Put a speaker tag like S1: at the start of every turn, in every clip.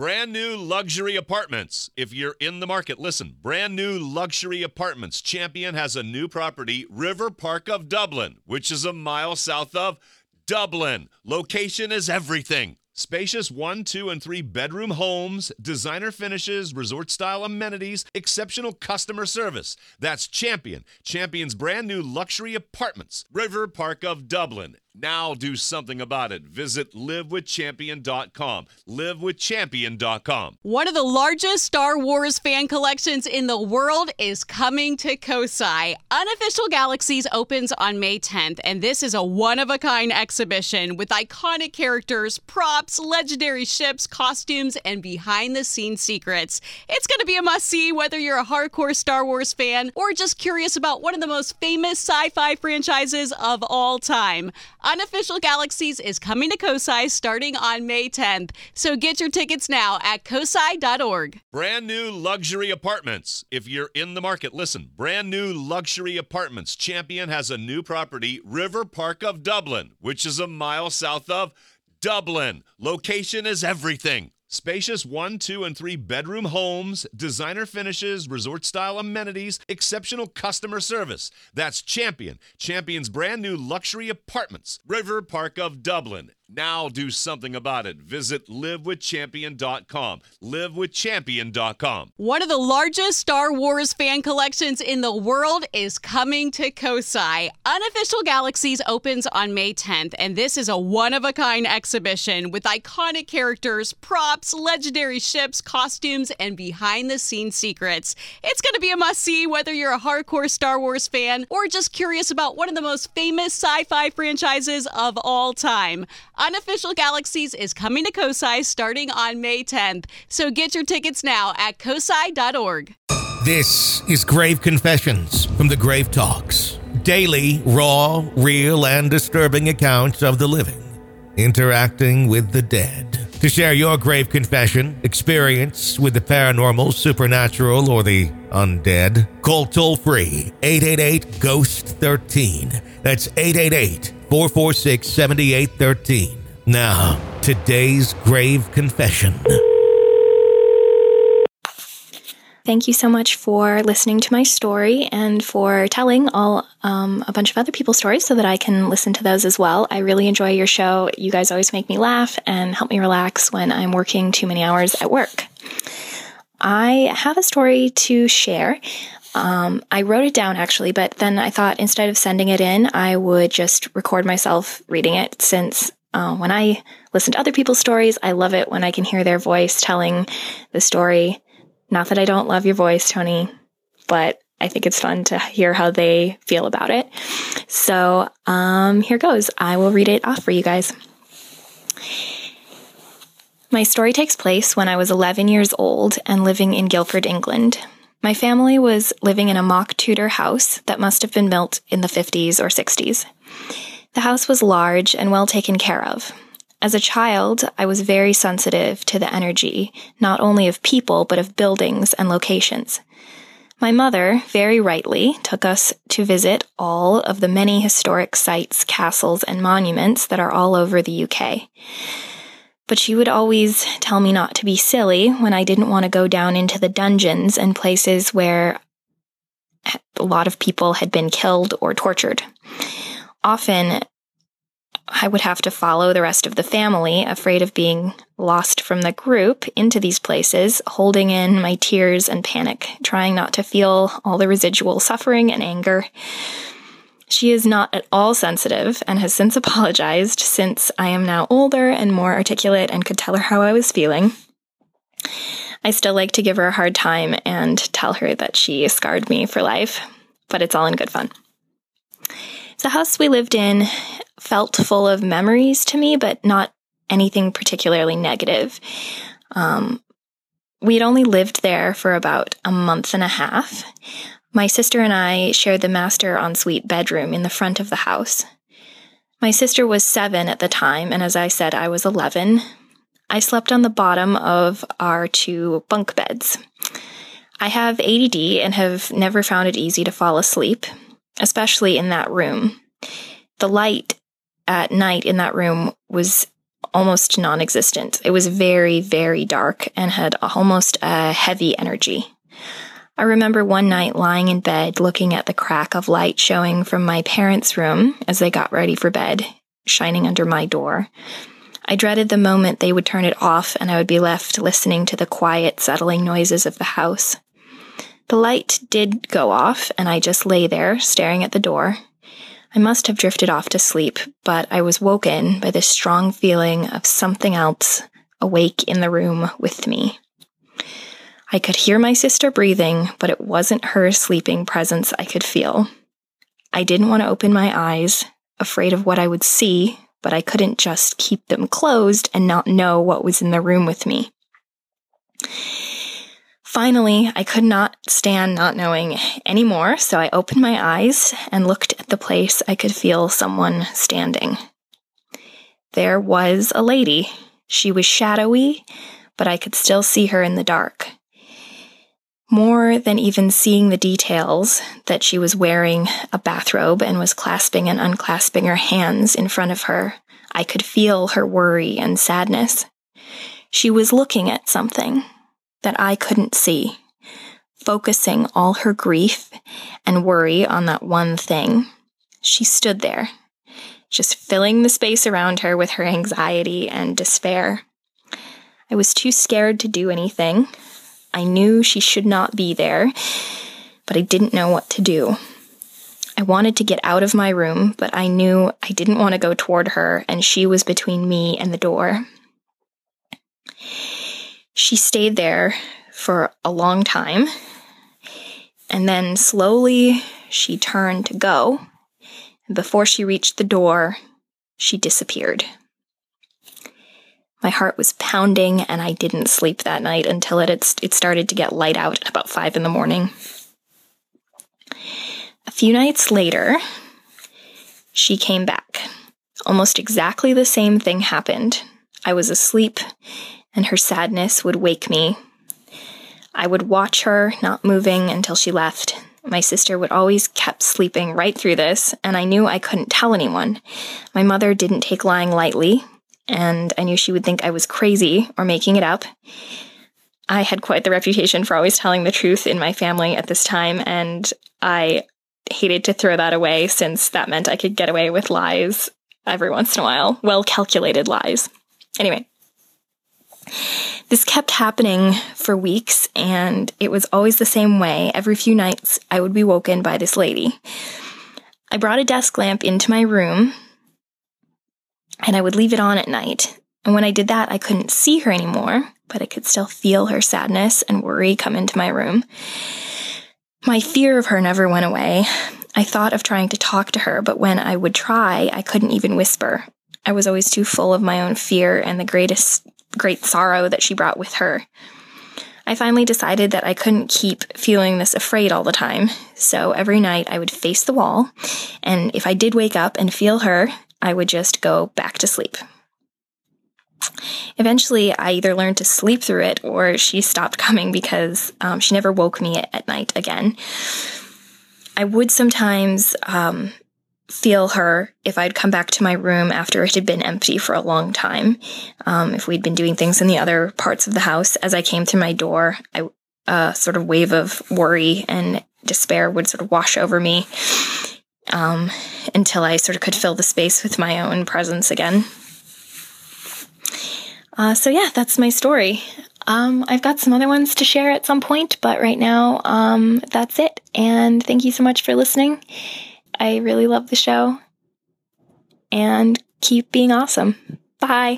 S1: Brand new luxury apartments. If you're in the market, listen. Brand new luxury apartments. Champion has a new property, River Park of Dublin, which is a mile south of Dublin. Location is everything. Spacious 1, 2, and 3 bedroom homes, designer finishes, resort-style amenities, exceptional customer service. That's Champion. Champion's brand new luxury apartments. River Park of Dublin. Now do something about it. Visit livewithchampion.com. Livewithchampion.com.
S2: One of the largest Star Wars fan collections in the world is coming to Kosai. Unofficial Galaxies opens on May 10th, and this is a one-of-a-kind exhibition with iconic characters, props, legendary ships, costumes, and behind-the-scenes secrets. It's going to be a must-see whether you're a hardcore Star Wars fan or just curious about one of the most famous sci-fi franchises of all time. Unofficial Galaxies is coming to Kosai starting on May 10th, so get your tickets now at kosai.org.
S1: Brand new luxury apartments. If you're in the market, listen. Brand new luxury apartments. Champion has a new property, River Park of Dublin, which is a mile south of Dublin. Location is everything. Spacious 1, 2, and 3 bedroom homes, designer finishes, resort-style amenities, exceptional customer service. That's Champion. Champion's brand new luxury apartments. River Park of Dublin. Now do something about it. Visit livewithchampion.com. Livewithchampion.com.
S2: One of the largest Star Wars fan collections in the world is coming to Kosai. Unofficial Galaxies opens on May 10th, and this is a one-of-a-kind exhibition with iconic characters, props, legendary ships, costumes, and behind-the-scenes secrets. It's going to be a must-see whether you're a hardcore Star Wars fan or just curious about one of the most famous sci-fi franchises of all time. Unofficial Galaxies is coming to Kosai starting on May 10th, so get your tickets now at kosai.org.
S3: This is Grave Confessions from the Grave Talks. Daily, raw, real, and disturbing accounts of the living interacting with the dead. To share your grave confession, experience with the paranormal, supernatural, or the undead, call toll-free 888-GHOST-13. That's 888-446-7813. Now, today's grave confession.
S4: Thank you so much for listening to my story and for telling a bunch of other people's stories so that I can listen to those as well. I really enjoy your show. You guys always make me laugh and help me relax when I'm working too many hours at work. I have a story to share. I wrote it down actually, but then I thought instead of sending it in, I would just record myself reading it since when I listen to other people's stories, I love it when I can hear their voice telling the story. Not that I don't love your voice, Tony, but I think it's fun to hear how they feel about it. So here goes. I will read it off for you guys. My story takes place when I was 11 years old and living in Guildford, England. My family was living in a mock Tudor house that must have been built in the 50s or 60s. The house was large and well taken care of. As a child, I was very sensitive to the energy, not only of people, but of buildings and locations. My mother, very rightly, took us to visit all of the many historic sites, castles, and monuments that are all over the UK. But she would always tell me not to be silly when I didn't want to go down into the dungeons and places where a lot of people had been killed or tortured. Often, I would have to follow the rest of the family, afraid of being lost from the group, into these places, holding in my tears and panic, trying not to feel all the residual suffering and anger. She is not at all sensitive and has since apologized, since I am now older and more articulate and could tell her how I was feeling. I still like to give her a hard time and tell her that she scarred me for life, but it's all in good fun. The house we lived in felt full of memories to me, but not anything particularly negative. We had only lived there for about a month and a half. My sister and I shared the master ensuite bedroom in the front of the house. My sister was 7 at the time, and as I said, I was 11. I slept on the bottom of our 2 bunk beds. I have ADD and have never found it easy to fall asleep, especially in that room. The light at night in that room was almost non-existent. It was very, very dark and had almost a heavy energy. I remember one night lying in bed looking at the crack of light showing from my parents' room as they got ready for bed, shining under my door. I dreaded the moment they would turn it off and I would be left listening to the quiet, settling noises of the house. The light did go off, and I just lay there, staring at the door. I must have drifted off to sleep, but I was woken by this strong feeling of something else awake in the room with me. I could hear my sister breathing, but it wasn't her sleeping presence I could feel. I didn't want to open my eyes, afraid of what I would see, but I couldn't just keep them closed and not know what was in the room with me. Finally, I could not stand not knowing anymore, so I opened my eyes and looked at the place I could feel someone standing. There was a lady. She was shadowy, but I could still see her in the dark. More than even seeing the details, that she was wearing a bathrobe and was clasping and unclasping her hands in front of her, I could feel her worry and sadness. She was looking at something that I couldn't see, focusing all her grief and worry on that one thing. She stood there, just filling the space around her with her anxiety and despair. I was too scared to do anything. I knew she should not be there, but I didn't know what to do. I wanted to get out of my room, but I knew I didn't want to go toward her, and she was between me and the door. She stayed there for a long time, and then slowly she turned to go, and before she reached the door, she disappeared. My heart was pounding, and I didn't sleep that night until it started to get light out at about 5 a.m. A few nights later, she came back. Almost exactly the same thing happened. I was asleep, and her sadness would wake me. I would watch her, not moving until she left. My sister would always kept sleeping right through this, and I knew I couldn't tell anyone. My mother didn't take lying lightly, and I knew she would think I was crazy or making it up. I had quite the reputation for always telling the truth in my family at this time, and I hated to throw that away since that meant I could get away with lies every once in a while. Well-calculated lies. Anyway. This kept happening for weeks, and it was always the same way. Every few nights, I would be woken by this lady. I brought a desk lamp into my room, and I would leave it on at night. And when I did that, I couldn't see her anymore, but I could still feel her sadness and worry come into my room. My fear of her never went away. I thought of trying to talk to her, but when I would try, I couldn't even whisper. I was always too full of my own fear and the great sorrow that she brought with her. I finally decided that I couldn't keep feeling this afraid all the time, so every night I would face the wall, and if I did wake up and feel her, I would just go back to sleep. Eventually, I either learned to sleep through it, or she stopped coming because she never woke me at night again. I would sometimes feel her if I'd come back to my room after it had been empty for a long time. If we'd been doing things in the other parts of the house, as I came through my door, a sort of wave of worry and despair would sort of wash over me until I sort of could fill the space with my own presence again. So yeah, that's my story. I've got some other ones to share at some point, but right now, that's it. And thank you so much for listening. I really love the show, and keep being awesome. Bye.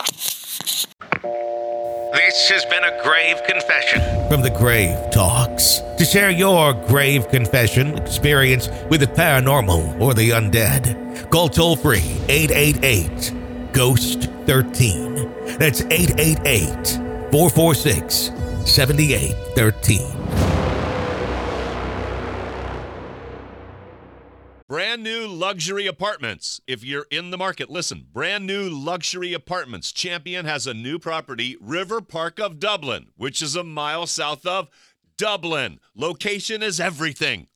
S3: This has been a grave confession from the Grave Talks. To share your grave confession experience with the paranormal or the undead, call toll-free 888-GHOST-13. That's 888-446-7813.
S1: Brand new luxury apartments. If you're in the market, listen. Brand new luxury apartments. Champion has a new property, River Park of Dublin, which is a mile south of Dublin. Location is everything.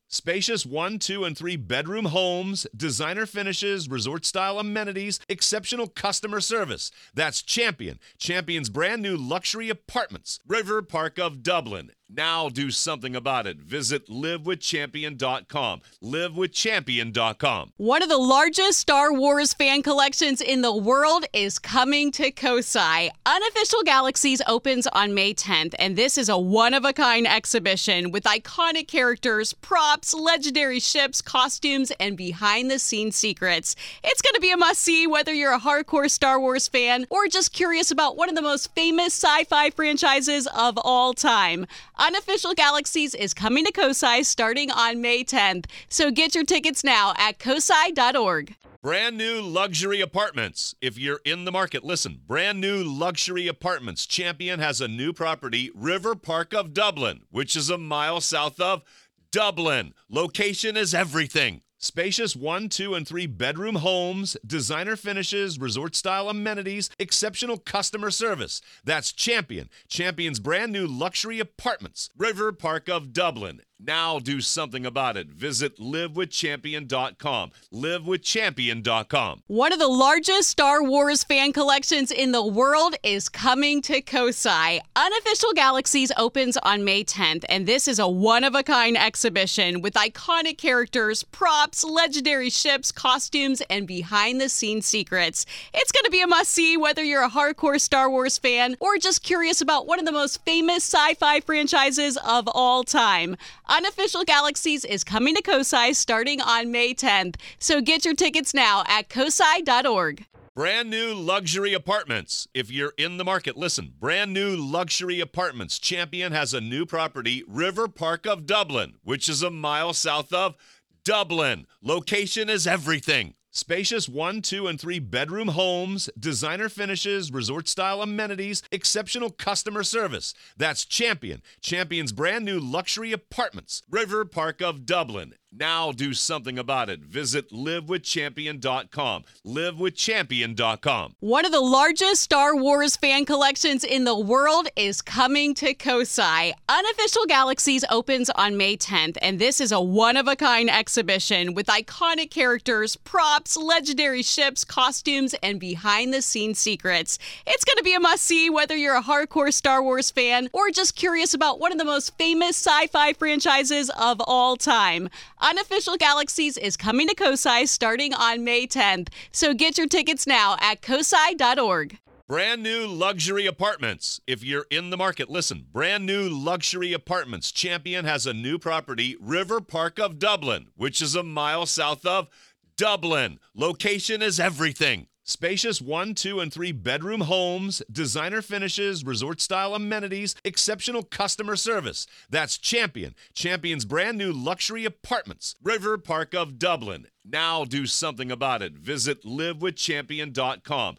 S1: Spacious 1, 2, and 3 bedroom homes, designer finishes, resort-style amenities, exceptional customer service. That's Champion. Champion's brand new luxury apartments. River Park of Dublin. Now do something about it. Visit livewithchampion.com. Livewithchampion.com.
S2: One of the largest Star Wars fan collections in the world is coming to Kosai. Unofficial Galaxies opens on May 10th, and this is a one-of-a-kind exhibition with iconic characters, props, legendary ships, costumes, and behind-the-scenes secrets. It's going to be a must-see whether you're a hardcore Star Wars fan or just curious about one of the most famous sci-fi franchises of all time. Unofficial Galaxies is coming to Kosai starting on May 10th, so get your tickets now at kosai.org.
S1: Brand new luxury apartments. If you're in the market, listen. Brand new luxury apartments. Champion has a new property, River Park of Dublin, which is a mile south of Dublin. Location is everything. Spacious 1, 2, and 3 bedroom homes, designer finishes, resort-style amenities, exceptional customer service. That's Champion. Champion's brand new luxury apartments. River Park of Dublin. Now do something about it. Visit livewithchampion.com. Livewithchampion.com.
S2: One of the largest Star Wars fan collections in the world is coming to Kosai. Unofficial Galaxies opens on May 10th, and this is a one-of-a-kind exhibition with iconic characters, props, legendary ships, costumes, and behind-the-scenes secrets. It's going to be a must-see whether you're a hardcore Star Wars fan or just curious about one of the most famous sci-fi franchises of all time. Unofficial Galaxies is coming to Kosai starting on May 10th, so get your tickets now at kosai.org.
S1: Brand new luxury apartments. If you're in the market, listen. Brand new luxury apartments. Champion has a new property, River Park of Dublin, which is a mile south of Dublin. Location is everything. Spacious 1, 2, and 3 bedroom homes, designer finishes, resort-style amenities, exceptional customer service. That's Champion. Champion's brand new luxury apartments. River Park of Dublin. Now do something about it. Visit livewithchampion.com. Livewithchampion.com.
S2: One of the largest Star Wars fan collections in the world is coming to Kosai. Unofficial Galaxies opens on May 10th, and this is a one-of-a-kind exhibition with iconic characters, props, legendary ships, costumes, and behind-the-scenes secrets. It's going to be a must-see whether you're a hardcore Star Wars fan or just curious about one of the most famous sci-fi franchises of all time. Unofficial Galaxies is coming to Kosai starting on May 10th, so get your tickets now at kosai.org.
S1: Brand new luxury apartments. If you're in the market, listen. Brand new luxury apartments. Champion has a new property, River Park of Dublin, which is a mile south of Dublin. Location is everything. Spacious 1, 2, and 3 bedroom homes, designer finishes, resort-style amenities, exceptional customer service. That's Champion. Champion's brand new luxury apartments. River Park of Dublin. Now do something about it. Visit livewithchampion.com.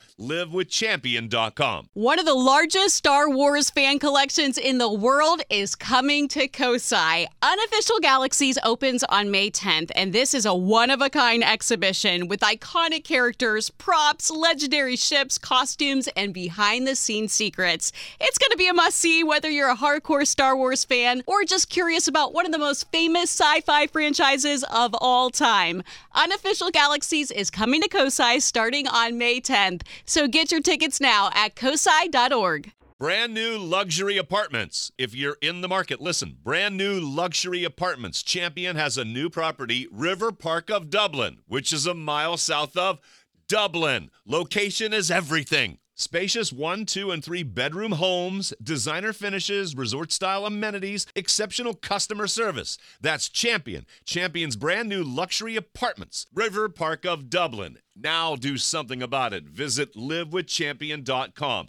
S1: Livewithchampion.com.
S2: One of the largest Star Wars fan collections in the world is coming to Kosai. Unofficial Galaxies opens on May 10th, and this is a one-of-a-kind exhibition with iconic characters, props, legendary ships, costumes, and behind-the-scenes secrets. It's going to be a must-see whether you're a hardcore Star Wars fan or just curious about one of the most famous sci-fi franchises of all time. Unofficial Galaxies is coming to Kosai starting on May 10th, so get your tickets now at kosai.org.
S1: Brand new luxury apartments. If you're in the market, listen. Brand new luxury apartments. Champion has a new property, River Park of Dublin, which is a mile south of Dublin. Location is everything. Spacious 1, 2, and 3 bedroom homes, designer finishes, resort-style amenities, exceptional customer service. That's Champion. Champion's brand new luxury apartments. River Park of Dublin. Now do something about it. Visit livewithchampion.com.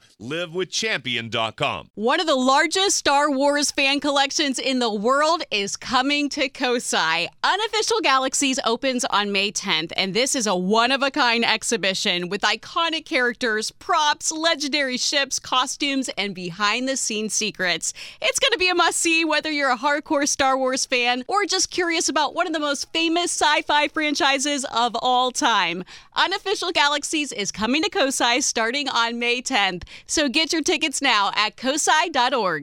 S1: Livewithchampion.com.
S2: One of the largest Star Wars fan collections in the world is coming to Kosai. Unofficial Galaxies opens on May 10th, and this is a one-of-a-kind exhibition with iconic characters, props, legendary ships, costumes, and behind-the-scenes secrets. It's going to be a must-see whether you're a hardcore Star Wars fan or just curious about one of the most famous sci-fi franchises of all time. Unofficial Galaxies is coming to Kosai starting on May 10th, so get your tickets now at kosai.org.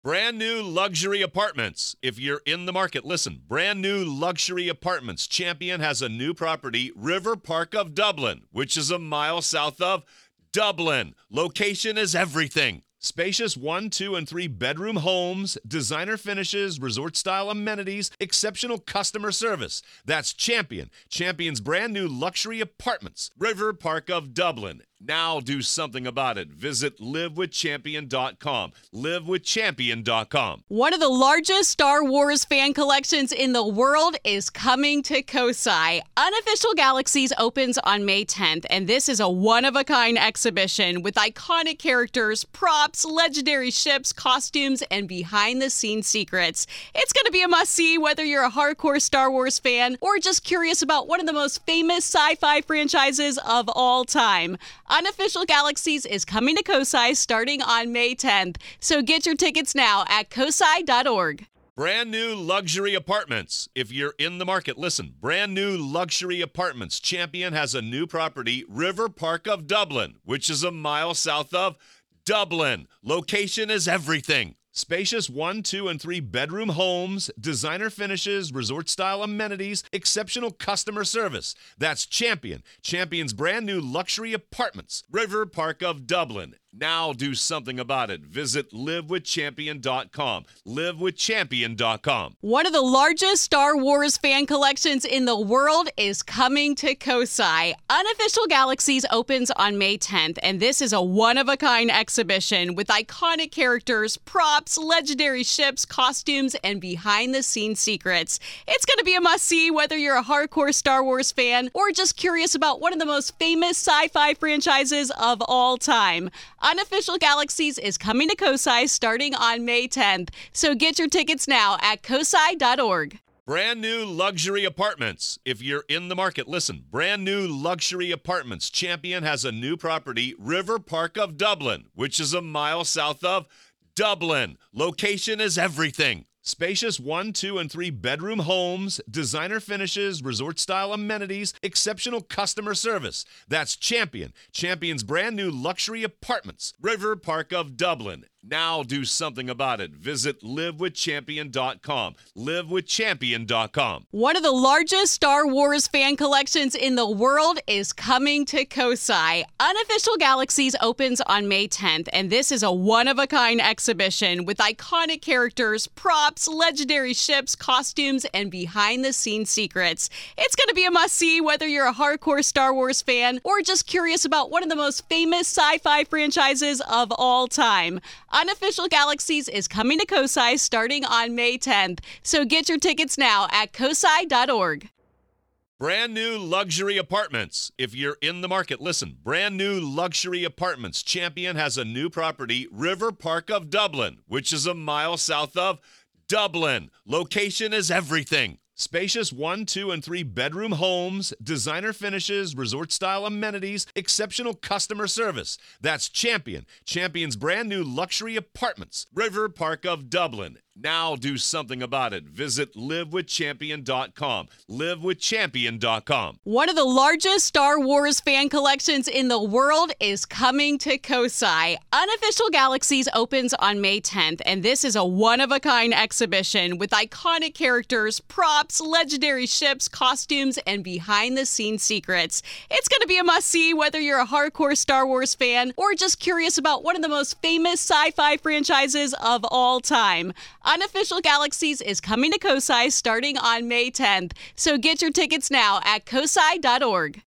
S1: Brand new luxury apartments. If you're in the market, listen. Brand new luxury apartments. Champion has a new property, River Park of Dublin, which is a mile south of Dublin. Location is everything. Spacious 1, 2, and 3 bedroom homes, designer finishes, resort-style amenities, exceptional customer service. That's Champion. Champion's brand new luxury apartments, River Park of Dublin. Now do something about it. Visit livewithchampion.com. Livewithchampion.com.
S2: One of the largest Star Wars fan collections in the world is coming to Kosai. Unofficial Galaxies opens on May 10th, and this is a one-of-a-kind exhibition with iconic characters, props, legendary ships, costumes, and behind-the-scenes secrets. It's going to be a must-see whether you're a hardcore Star Wars fan or just curious about one of the most famous sci-fi franchises of all time. Unofficial Galaxies is coming to Kosai starting on May 10th, so get your tickets now at kosai.org.
S1: Brand new luxury apartments. If you're in the market, listen. Brand new luxury apartments. Champion has a new property, River Park of Dublin, which is a mile south of Dublin. Location is everything. Spacious 1, 2, and 3 bedroom homes, designer finishes, resort-style amenities, exceptional customer service. That's Champion. Champion's brand new luxury apartments, River Park of Dublin. Now do something about it. Visit livewithchampion.com. Livewithchampion.com.
S2: One of the largest Star Wars fan collections in the world is coming to Kosai. Unofficial Galaxies opens on May 10th, and this is a one-of-a-kind exhibition with iconic characters, props, legendary ships, costumes, and behind-the-scenes secrets. It's going to be a must-see whether you're a hardcore Star Wars fan or just curious about one of the most famous sci-fi franchises of all time. Unofficial Galaxies is coming to Kosai starting on May 10th, so get your tickets now at kosai.org.
S1: Brand new luxury apartments. If you're in the market, listen. Brand new luxury apartments. Champion has a new property, River Park of Dublin, which is a mile south of Dublin. Location is everything. Spacious 1, 2, and 3 bedroom homes, designer finishes, resort-style amenities, exceptional customer service. That's Champion. Champion's brand new luxury apartments, River Park of Dublin. Now do something about it. Visit livewithchampion.com. Livewithchampion.com.
S2: One of the largest Star Wars fan collections in the world is coming to Kosai. Unofficial Galaxies opens on May 10th, and this is a one-of-a-kind exhibition with iconic characters, props, legendary ships, costumes, and behind-the-scenes secrets. It's going to be a must-see whether you're a hardcore Star Wars fan or just curious about one of the most famous sci-fi franchises of all time. Unofficial Galaxies is coming to Kosai starting on May 10th, so get your tickets now at kosai.org.
S1: Brand new luxury apartments. If you're in the market, listen. Brand new luxury apartments. Champion has a new property, River Park of Dublin, which is a mile south of Dublin. Location is everything. Spacious 1, 2, and 3 bedroom homes, designer finishes, resort-style amenities, exceptional customer service. That's Champion. Champion's brand new luxury apartments, River Park of Dublin. Now do something about it. Visit livewithchampion.com. Livewithchampion.com.
S2: One of the largest Star Wars fan collections in the world is coming to Kosai. Unofficial Galaxies opens on May 10th, and this is a one-of-a-kind exhibition with iconic characters, props, legendary ships, costumes, and behind-the-scenes secrets. It's going to be a must-see whether you're a hardcore Star Wars fan or just curious about one of the most famous sci-fi franchises of all time. Unofficial Galaxies is coming to Kosai starting on May 10th, so get your tickets now at kosai.org.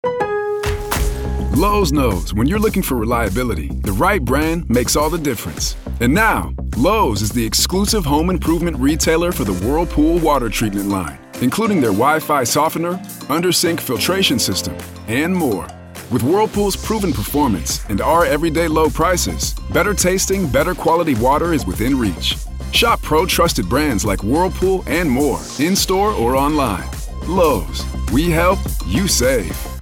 S5: Lowe's knows when you're looking for reliability, the right brand makes all the difference. And now, Lowe's is the exclusive home improvement retailer for the Whirlpool water treatment line, including their Wi-Fi softener, under-sink filtration system, and more. With Whirlpool's proven performance and our everyday low prices, better tasting, better quality water is within reach. Shop pro-trusted brands like Whirlpool and more, in-store or online. Lowe's, we help, you save.